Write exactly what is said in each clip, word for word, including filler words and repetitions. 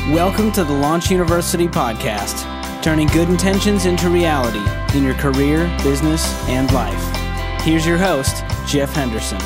Welcome to the Launch University podcast, turning good intentions into reality in your career, business, and life. Here's your host, Jeff Henderson.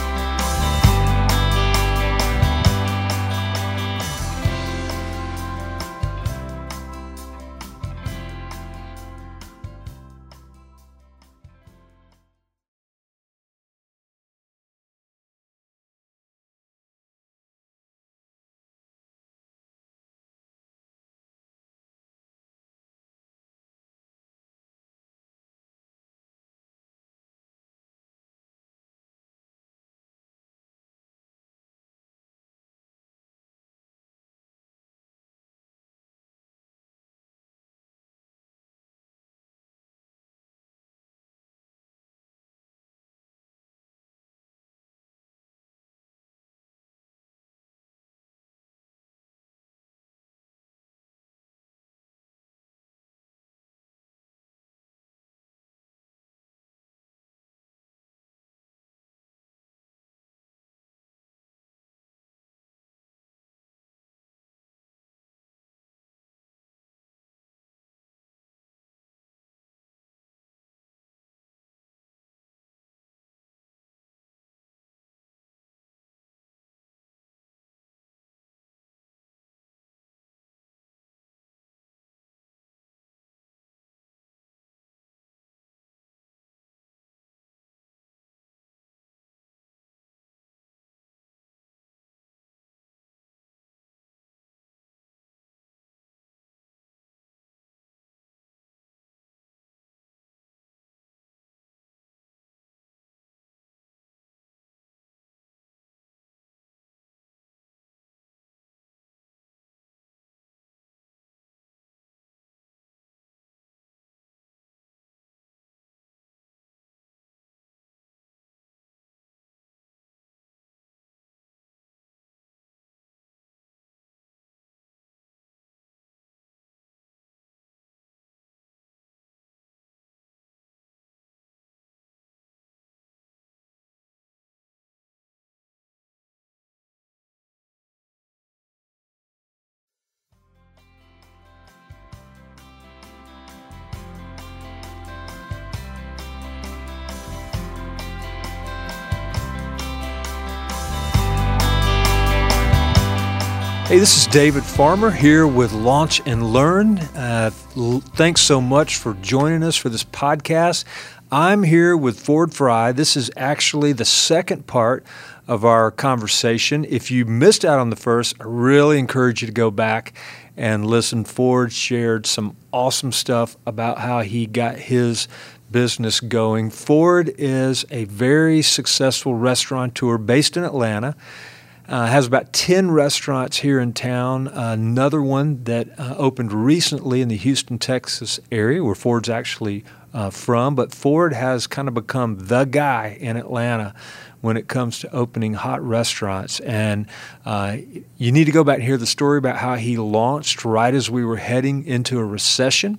Hey, this is David Farmer here with Launch and Learn. Uh, l- thanks so much for joining us for this podcast. I'm here with Ford Fry. This is actually the second part of our conversation. If you missed out on the first, I really encourage you to go back and listen. Ford shared some awesome stuff about how he got his business going. Ford is a very successful restaurateur based in Atlanta. Uh, has about ten restaurants here in town. Uh, another one that uh, opened recently in the Houston, Texas area, where Ford's actually uh, from. But Ford has kind of become the guy in Atlanta when it comes to opening hot restaurants. And uh, you need to go back and hear the story about how he launched right as we were heading into a recession,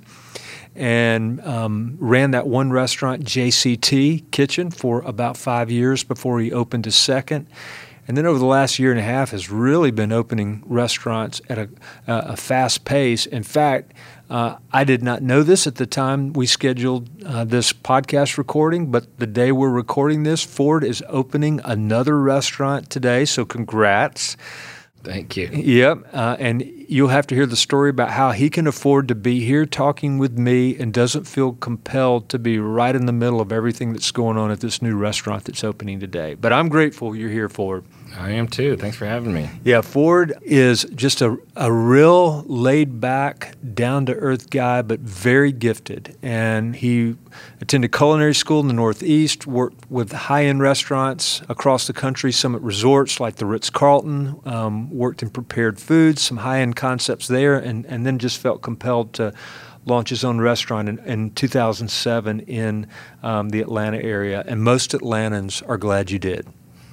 and um, ran that one restaurant, J C T Kitchen, for about five years before he opened his second. And then over the last year and a half has really been opening restaurants at a, a fast pace. In fact, uh, I did not know this at the time we scheduled uh, this podcast recording, but the day we're recording this, Ford is opening another restaurant today, so congrats. Thank you. Yep, uh, and you'll have to hear the story about how he can afford to be here talking with me and doesn't feel compelled to be right in the middle of everything that's going on at this new restaurant that's opening today. But I'm grateful you're here, Ford. I am too. Thanks for having me. Yeah, Ford is just a, a real laid-back, down-to-earth guy, but very gifted. And he attended culinary school in the Northeast, worked with high-end restaurants across the country, some at resorts like the Ritz-Carlton, um, worked in prepared foods, some high-end concepts there, and, and then just felt compelled to launch his own restaurant in, in two thousand seven in um, the Atlanta area. And most Atlantans are glad you did.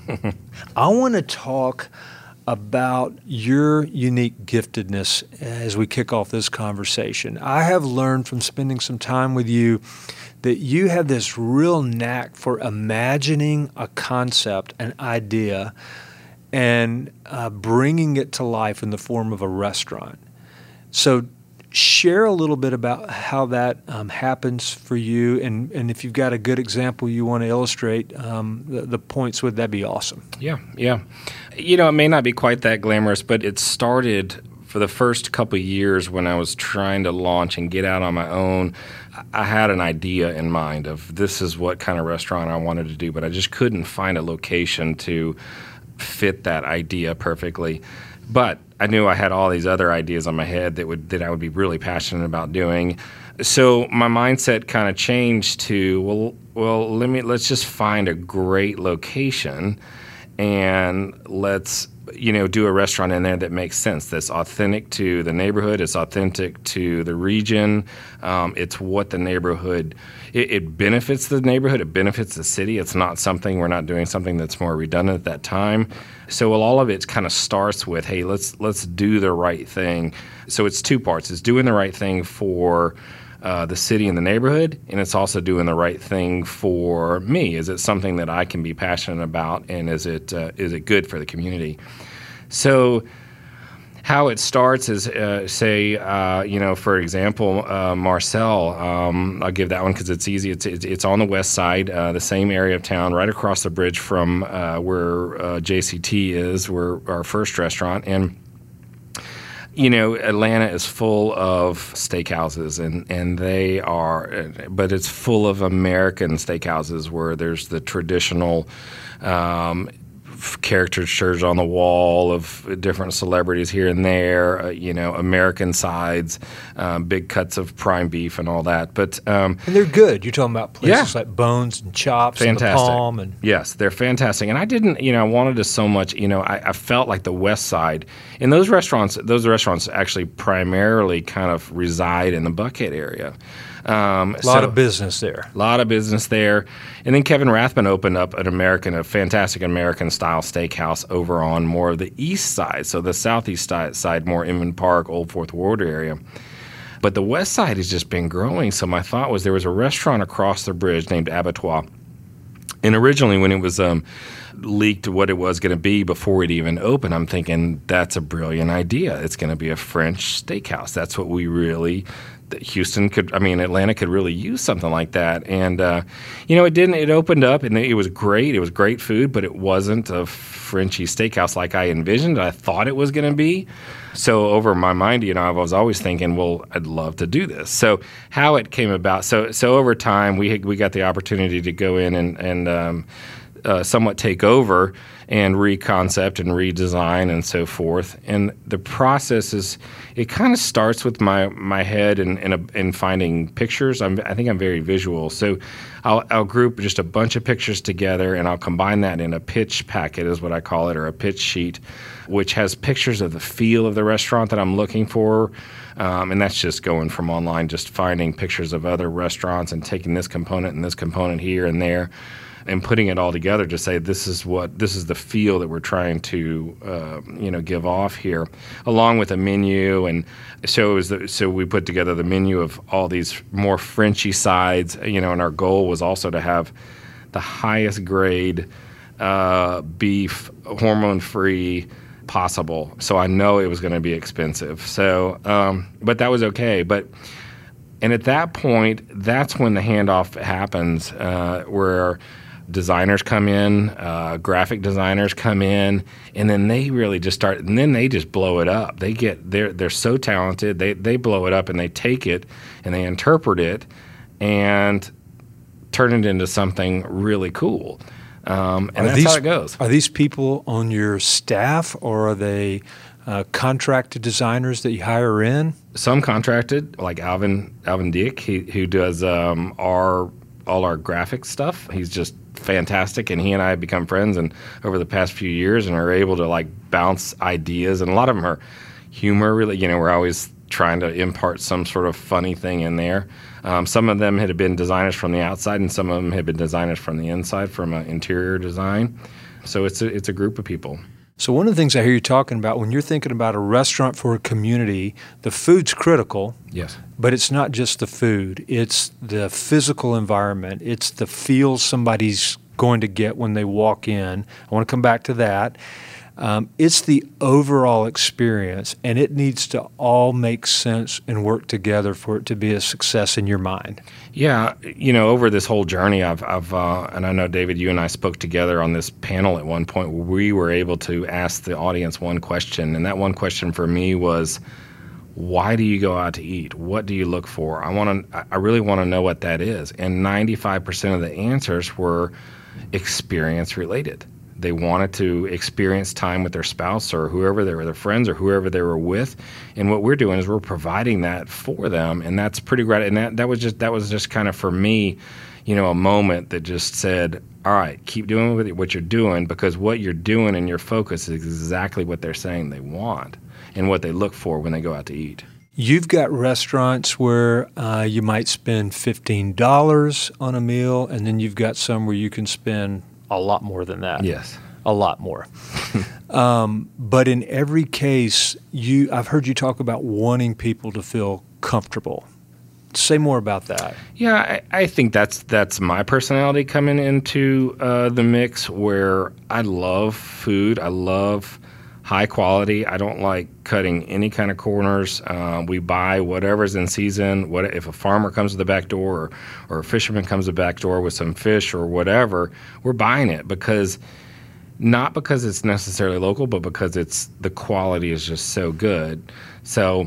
I want to talk about your unique giftedness as we kick off this conversation. I have learned from spending some time with you that you have this real knack for imagining a concept, an idea, and uh, bringing it to life in the form of a restaurant. So share a little bit about how that um, happens for you, and, and if you've got a good example you want to illustrate um, the, the points with, that'd be awesome. Yeah, yeah. You know, it may not be quite that glamorous, but it started for the first couple of years when I was trying to launch and get out on my own. I had an idea in mind of this is what kind of restaurant I wanted to do, but I just couldn't find a location to fit that idea perfectly. But I knew I had all these other ideas on my head that would that I would be really passionate about doing. So my mindset kind of changed to well, well, let me let's just find a great location, and let's you know do a restaurant in there that makes sense. That's authentic to the neighborhood. It's authentic to the region. Um, it's what the neighborhood. It, it benefits the neighborhood. It benefits the city. It's not something we're not doing something that's more redundant at that time. So well, all of it kind of starts with, hey, let's let's do the right thing. So it's two parts. It's doing the right thing for uh, the city and the neighborhood, and it's also doing the right thing for me. Is it something that I can be passionate about, and is it uh, is it good for the community? So how it starts is, uh, say, uh, you know, for example, uh, Marcel. Um, I'll give that one because it's easy. It's, it's it's on the west side, uh, the same area of town, right across the bridge from uh, where uh, J C T is, where our first restaurant. And you know, Atlanta is full of steakhouses, and, and they are, but it's full of American steakhouses where there's the traditional Um, caricatures on the wall of different celebrities here and there, uh, you know, American sides, um, big cuts of prime beef and all that. But um, and they're good. You're talking about places yeah. like Bones and Chops fantastic. and the Palm. And yes, they're fantastic. And I didn't, you know, I wanted to so much, you know, I, I felt like the West Side, and those restaurants, those restaurants actually primarily kind of reside in the Buckhead area. Um, a lot so, of business there. A lot of business there. And then Kevin Rathman opened up an American, a fantastic American-style steakhouse over on more of the east side, so the southeast side, more Inman Park, Old Fourth Ward area. But the west side has just been growing, so my thought was there was a restaurant across the bridge named Abattoir. And originally when it was um, leaked what it was going to be before it even opened, I'm thinking that's a brilliant idea. It's going to be a French steakhouse. That's what we really – Houston could, I mean, Atlanta could really use something like that. And, uh, you know, it didn't, it opened up and it was great. It was great food, but it wasn't a Frenchy steakhouse like I envisioned. I thought it was going to be. So over my mind, you know, I was always thinking, well, I'd love to do this. So how it came about. So, so over time, we we got the opportunity to go in and, and um, uh, somewhat take over and reconcept and redesign and so forth. And the process is, it kind of starts with my my head and and, and finding pictures. I'm, I think I'm very visual, so I'll, I'll group just a bunch of pictures together, and I'll combine that in a pitch packet, is what I call it, or a pitch sheet, which has pictures of the feel of the restaurant that I'm looking for. Um, and that's just going from online, just finding pictures of other restaurants and taking this component and this component here and there, and putting it all together to say this is what this is the feel that we're trying to uh, you know give off here, along with a menu. And so it was the, so we put together the menu of all these more Frenchy sides, you know, and our goal was also to have the highest grade uh, beef, hormone free possible. So I know it was going to be expensive. So um, but that was okay. But and at that point, that's when the handoff happens, uh, where designers come in, uh, graphic designers come in, and then they really just start, and then they just blow it up. They get, they're they're so talented, they they blow it up, and they take it, and they interpret it, and turn it into something really cool. Um, and are that's these, how it goes. Are these people on your staff, or are they uh, contracted designers that you hire in? Some contracted, like Alvin Alvin Dick, he, who does um, our all our graphic stuff. He's just fantastic, and he and I have become friends and over the past few years, and are able to like bounce ideas, and a lot of them are humor. Really, you know, we're always trying to impart some sort of funny thing in there. Um, some of them had been designers from the outside, and some of them had been designers from the inside, from an interior design. So it's a, it's a group of people. So one of the things I hear you talking about when you're thinking about a restaurant for a community, the food's critical. Yes. But it's not just the food. It's the physical environment. It's the feel somebody's going to get when they walk in. I want to come back to that. Um, it's the overall experience, and it needs to all make sense and work together for it to be a success in your mind. Yeah, you know, over this whole journey, I've, I've uh, and I know, David, you and I spoke together on this panel at one point where we were able to ask the audience one question, and that one question for me was, why do you go out to eat? What do you look for? I want to. I really want to know what that is. And ninety-five percent of the answers were experience related. They wanted to experience time with their spouse or whoever they were, their friends or whoever they were with. And what we're doing is we're providing that for them, and that's pretty great. And that, that was just that was just kind of for me, you know, a moment that just said, all right, keep doing what you're doing, because what you're doing and your focus is exactly what they're saying they want and what they look for when they go out to eat. You've got restaurants where uh, you might spend fifteen dollars on a meal, and then you've got some where you can spend a lot more than that. Yes. A lot more. um, but in every case, you I've heard you talk about wanting people to feel comfortable. Say more about that. Yeah, I, I think that's that's my personality coming into uh, the mix, where I love food. I love high quality. I don't like cutting any kind of corners. Uh, we buy whatever's in season. What if a farmer comes to the back door, or, or a fisherman comes to the back door with some fish or whatever, we're buying it because not because it's necessarily local, but because it's the quality is just so good. So,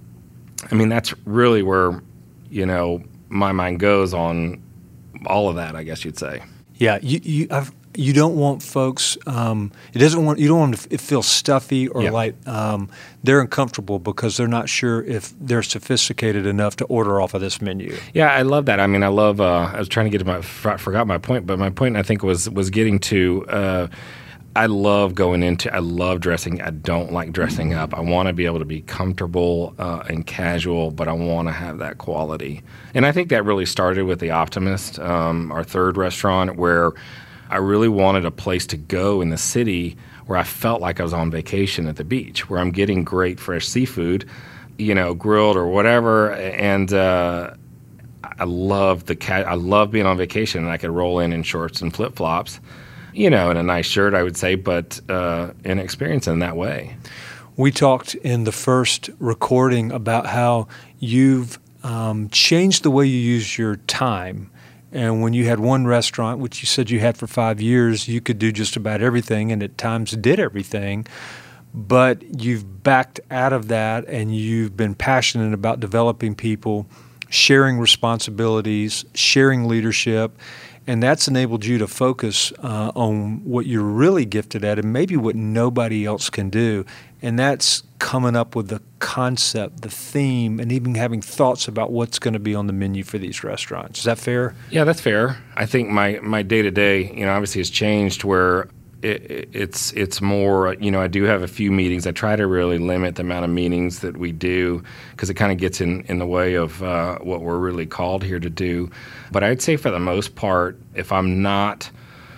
I mean, that's really where, you know, my mind goes on all of that, I guess you'd say. Yeah, you you I've, you don't want folks. Um, it doesn't want you don't want them to feel stuffy or Yeah. like um, they're uncomfortable because they're not sure if they're sophisticated enough to order off of this menu. Yeah, I love that. I mean, I love. Uh, I was trying to get to my f- forgot my point, but my point I think was was getting to. Uh, I love going into. I love dressing. I don't like dressing up. I want to be able to be comfortable uh, and casual, but I want to have that quality. And I think that really started with the Optimist, um, our third restaurant, where I really wanted a place to go in the city where I felt like I was on vacation at the beach, where I'm getting great fresh seafood, you know, grilled or whatever, and uh, I love the ca- I love being on vacation, and I could roll in in shorts and flip flops, you know, and a nice shirt, I would say, but uh, an experience in that way. We talked in the first recording about how you've um, changed the way you use your time. And when you had one restaurant, which you said you had for five years, you could do just about everything and at times did everything. But you've backed out of that and you've been passionate about developing people, sharing responsibilities, sharing leadership. And that's enabled you to focus uh, on what you're really gifted at and maybe what nobody else can do. And that's coming up with the concept, the theme, and even having thoughts about what's going to be on the menu for these restaurants. Is that fair? Yeah, that's fair. I think my, my day-to-day, you know, obviously has changed where it, it's it's more, you know, I do have a few meetings. I try to really limit the amount of meetings that we do because it kind of gets in, in the way of uh, what we're really called here to do. But I'd say for the most part, if I'm not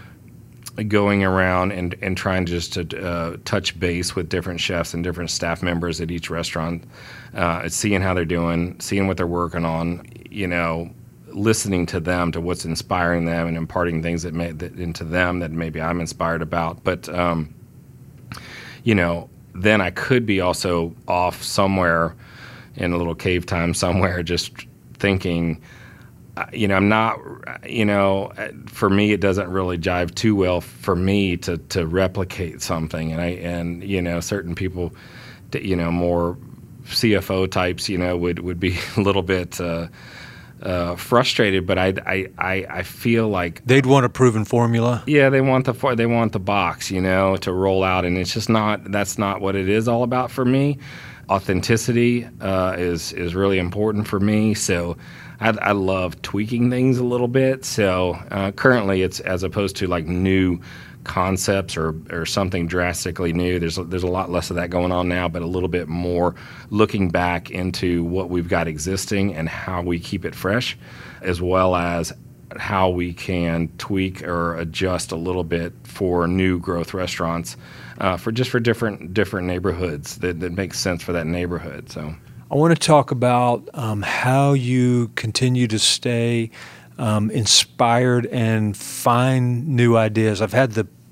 going around and, and trying just to uh, touch base with different chefs and different staff members at each restaurant, uh, seeing how they're doing, seeing what they're working on, you know, listening to them, to what's inspiring them and imparting things that may that into them that maybe I'm inspired about. But, um, you know, then I could be also off somewhere in a little cave time somewhere just thinking, uh, you know, I'm not, you know, for me it doesn't really jive too well for me to, to replicate something. And, I and you know, certain people, you know, more C F O types, you know, would, would be a little bit uh, Uh, frustrated, but I, I, I, I feel like they'd want a proven formula. Yeah, they want the they want the box, you know, to roll out, and it's just not. That's not what it is all about for me. Authenticity uh, is is really important for me. So I, I love tweaking things a little bit. So uh, currently, it's as opposed to like new concepts or, or something drastically new. There's there's a lot less of that going on now, but a little bit more looking back into what we've got existing and how we keep it fresh, as well as how we can tweak or adjust a little bit for new growth restaurants, uh, for just for different different neighborhoods that, that makes sense for that neighborhood. So I want to talk about um, how you continue to stay um, inspired and find new ideas. I've had the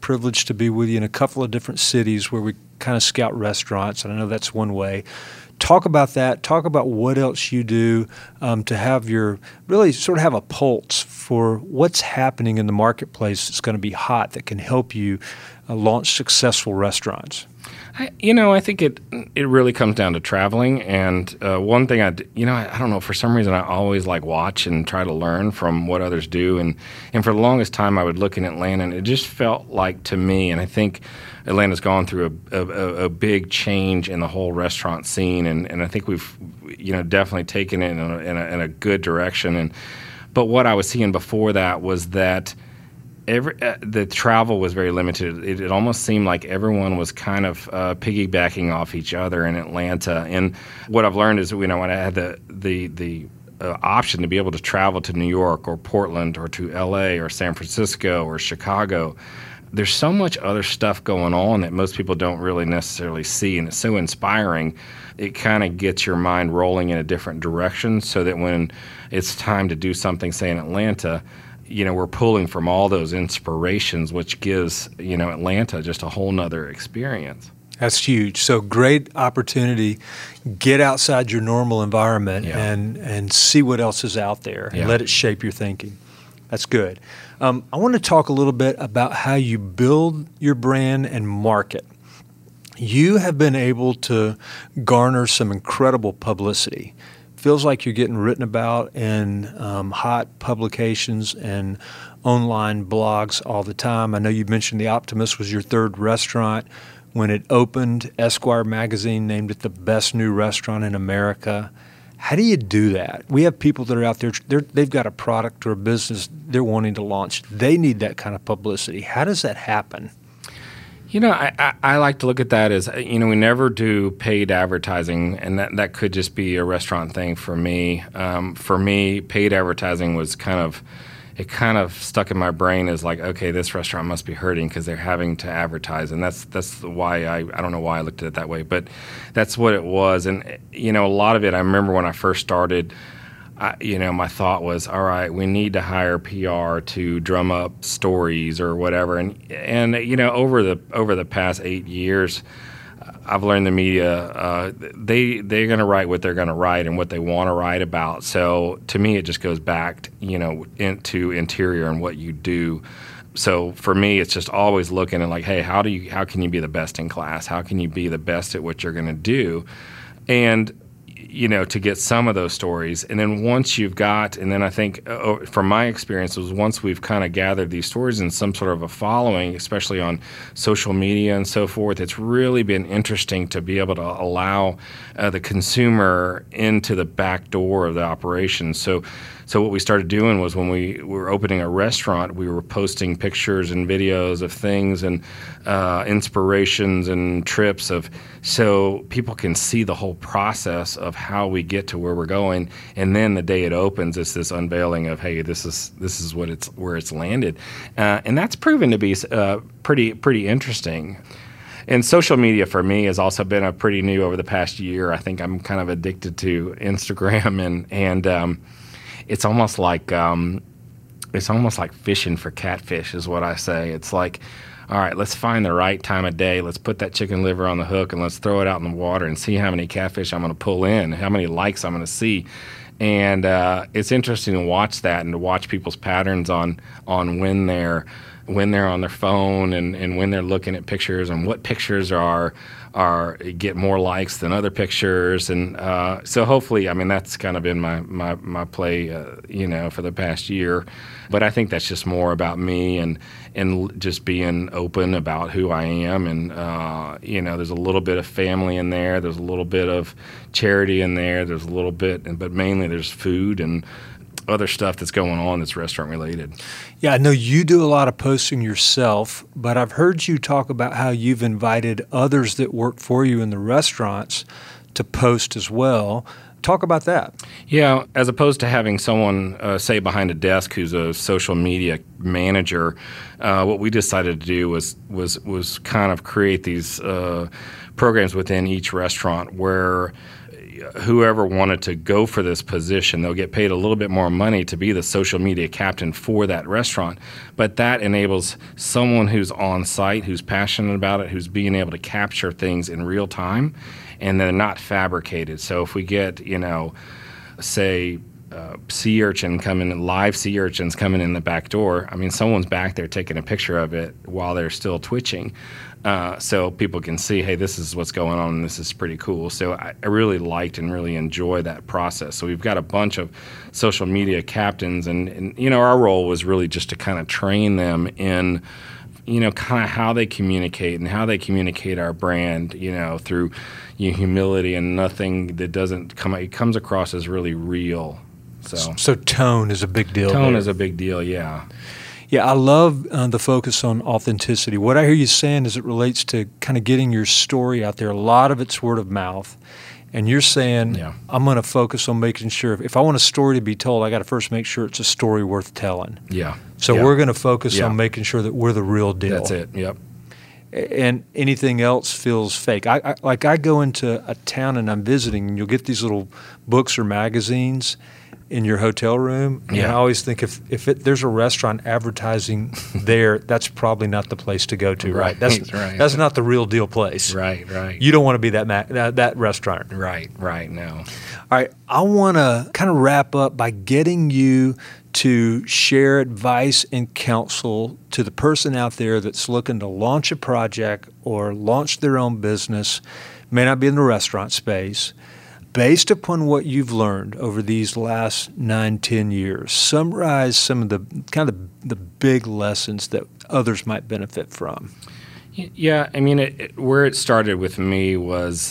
privileged to be with you in a couple of different cities where we kind of scout restaurants, and I know that's one way. Talk about that. Talk about what else you do um, to have your really sort of have a pulse for what's happening in the marketplace that's going to be hot that can help you uh, launch successful restaurants. I, you know, I think it it really comes down to traveling. And uh, one thing I, you know, I, I don't know, for some reason I always like watch and try to learn from what others do. And, and for the longest time I would look in Atlanta and it just felt like to me, and I think Atlanta's gone through a, a, a big change in the whole restaurant scene. And, and I think we've, you know, definitely taken it in a, in a, in a good direction. And but what I was seeing before that was that Every, uh, the travel was very limited. It, it almost seemed like everyone was kind of uh, piggybacking off each other in Atlanta. And what I've learned is, you know, when I had the the the uh, option to be able to travel to New York or Portland or to L A or San Francisco or Chicago, there's so much other stuff going on that most people don't really necessarily see, and it's so inspiring. It kind of gets your mind rolling in a different direction, so that when it's time to do something, say in Atlanta, you know, we're pulling from all those inspirations, which gives, you know, Atlanta just a whole nother experience. That's huge. So great opportunity. Get outside your normal environment Yeah. and, and see what else is out there and Yeah. let it shape your thinking. That's good. Um, I want to talk a little bit about how you build your brand and market. You have been able to garner some incredible publicity. Feels like you're getting written about in um, hot publications and online blogs all the time. I know you mentioned the Optimist was your third restaurant. When it opened, Esquire magazine named it the best new restaurant in America. How do you do that? We have people that are out there, they're, they've got a product or a business they're wanting to launch. They need that kind of publicity. How does that happen? You know, I, I, I like to look at that as, you know, we never do paid advertising, and that, that could just be a restaurant thing for me. Um, for me, paid advertising was kind of, it kind of stuck in my brain as like, okay, this restaurant must be hurting because they're having to advertise. And that's that's why I, I don't know why I looked at it that way, but that's what it was. And, you know, a lot of it, I remember when I first started, I, you know, my thought was, all right, we need to hire P R to drum up stories or whatever. And, and you know, over the over the past eight years, I've learned the media, uh, they, they're going to write what they're going to write and what they want to write about. So to me, it just goes back, you know, into interior and what you do. So for me, it's just always looking at like, hey, how do you, how can you be the best in class? How can you be the best at what you're going to do? And you know, to get some of those stories. And then once you've got, and then I think uh, from my experience was once we've kind of gathered these stories in some sort of a following, especially on social media and so forth, it's really been interesting to be able to allow uh, the consumer into the back door of the operation. So So what we started doing was when we were opening a restaurant, we were posting pictures and videos of things and uh, inspirations and trips of, so people can see the whole process of how we get to where we're going. And then the day it opens, it's this unveiling of, hey, this is this is what it's where it's landed, uh, and that's proven to be uh, pretty pretty interesting. And social media for me has also been a pretty new over the past year. I think I'm kind of addicted to Instagram and and. Um, It's almost like um, it's almost like fishing for catfish is what I say. It's like, all right, let's find the right time of day. Let's put that chicken liver on the hook and let's throw it out in the water and see how many catfish I'm going to pull in, how many likes I'm going to see. And uh, it's interesting to watch that and to watch people's patterns on on when they're when they're on their phone and, and when they're looking at pictures and what pictures are are get more likes than other pictures. And uh, so hopefully, I mean, that's kind of been my, my, my play, uh, you know, for the past year. But I think that's just more about me and and just being open about who I am. And, uh, you know, there's a little bit of family in there. There's a little bit of charity in there. There's a little bit, but mainly there's food and other stuff that's going on that's restaurant related. Yeah, I know you do a lot of posting yourself, but I've heard you talk about how you've invited others that work for you in the restaurants to post as well. Talk about that. Yeah, as opposed to having someone, uh, say, behind a desk who's a social media manager, uh, what we decided to do was was was kind of create these uh, programs within each restaurant where whoever wanted to go for this position, they'll get paid a little bit more money to be the social media captain for that restaurant. But that enables someone who's on site, who's passionate about it, who's being able to capture things in real time, and they're not fabricated. So if we get, you know, say, uh, sea urchin coming, live sea urchins coming in the back door, I mean, someone's back there taking a picture of it while they're still twitching. Uh, so people can see, hey, this is what's going on, and this is pretty cool. So I, I really liked and really enjoy that process. So we've got a bunch of social media captains, and, and you know, our role was really just to kind of train them in, you know, kind of how they communicate and how they communicate our brand, you know, through you know, humility and nothing that doesn't come, it comes across as really real. So, so tone is a big deal. Tone there. is a big deal, yeah. Yeah, I love uh, the focus on authenticity. What I hear you saying as it relates to kind of getting your story out there, a lot of it's word of mouth. And you're saying, yeah. I'm going to focus on making sure, if, if I want a story to be told, I got to first make sure it's a story worth telling. Yeah. So yeah. we're going to focus yeah. on making sure that we're the real deal. That's it, yep. And anything else feels fake. I, I Like I go into a town and I'm visiting, and you'll get these little books or magazines in your hotel room. And yeah. I always think if, if it, there's a restaurant advertising there, that's probably not the place to go to, right? Right, That's right. that's not the real deal place. Right, right. You don't want to be that, ma- that that restaurant. Right, right, no. All right, I want to kind of wrap up by getting you to share advice and counsel to the person out there that's looking to launch a project or launch their own business, may not be in the restaurant space. Based upon what you've learned over these last nine, ten years, summarize some of the kind of the, the big lessons that others might benefit from. Yeah, I mean, it, it, where it started with me was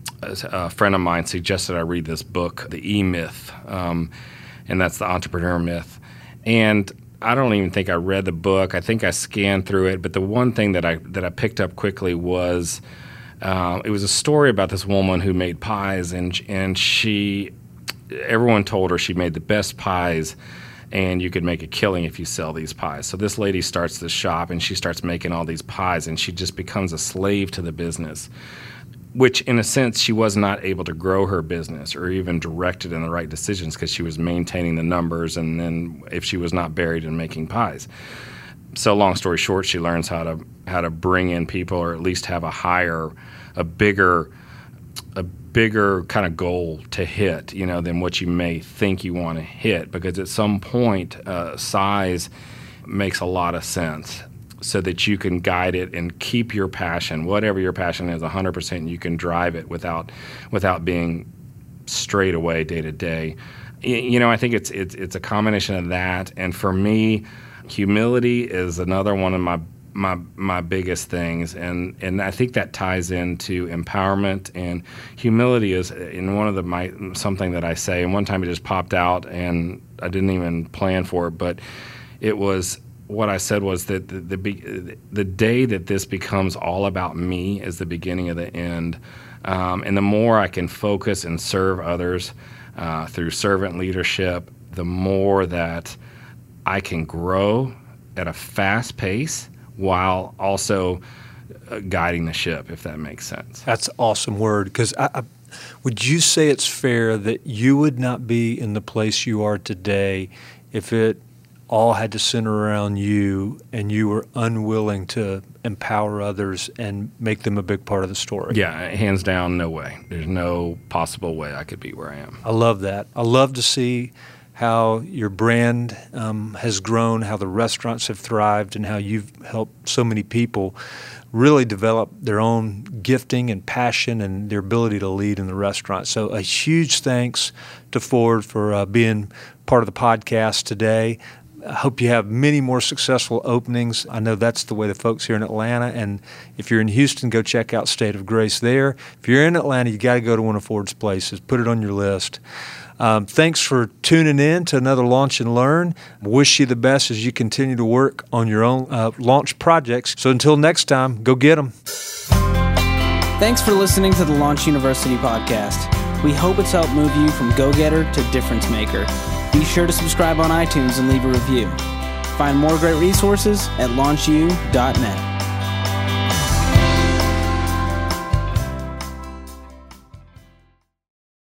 a friend of mine suggested I read this book, The E-Myth, um, and that's the entrepreneur myth. And I don't even think I read the book. I think I scanned through it, but the one thing that I that I picked up quickly was Uh, it was a story about this woman who made pies, and and she, everyone told her she made the best pies, and you could make a killing if you sell these pies. So this lady starts this shop, and she starts making all these pies, and she just becomes a slave to the business, which in a sense she was not able to grow her business or even direct it in the right decisions because she was maintaining the numbers, and then if she was not buried in making pies. So long story short, she learns how to how to bring in people, or at least have a higher, a bigger, a bigger kind of goal to hit, you know, than what you may think you want to hit. Because at some point, uh, size makes a lot of sense, so that you can guide it and keep your passion, whatever your passion is, one hundred percent. You can drive it without without being straight away day to day. You know, I think it's it's it's a combination of that, and for me, humility is another one of my my my biggest things, and and I think that ties into empowerment. And humility is in one of the my something that I say. And one time it just popped out, and I didn't even plan for it, but it was what I said was that the the, the day that this becomes all about me is the beginning of the end. Um, and the more I can focus and serve others uh, through servant leadership, the more that I can grow at a fast pace while also uh, guiding the ship, if that makes sense. That's an awesome word, because I, I, would you say it's fair that you would not be in the place you are today if it all had to center around you and you were unwilling to empower others and make them a big part of the story? Yeah, hands down, no way. There's no possible way I could be where I am. I love that. I love to see how your brand um, has grown, how the restaurants have thrived, and how you've helped so many people really develop their own gifting and passion and their ability to lead in the restaurant. So a huge thanks to Ford for uh, being part of the podcast today. I hope you have many more successful openings. I know that's the way the folks here in Atlanta. And if you're in Houston, go check out State of Grace there. If you're in Atlanta, you got to go to one of Ford's places. Put it on your list. Um, thanks for tuning in to another Launch and Learn. Wish you the best as you continue to work on your own uh, launch projects. So until next time, go get them. Thanks for listening to the Launch University podcast. We hope it's helped move you from go-getter to difference maker. Be sure to subscribe on iTunes and leave a review. Find more great resources at launch u dot net.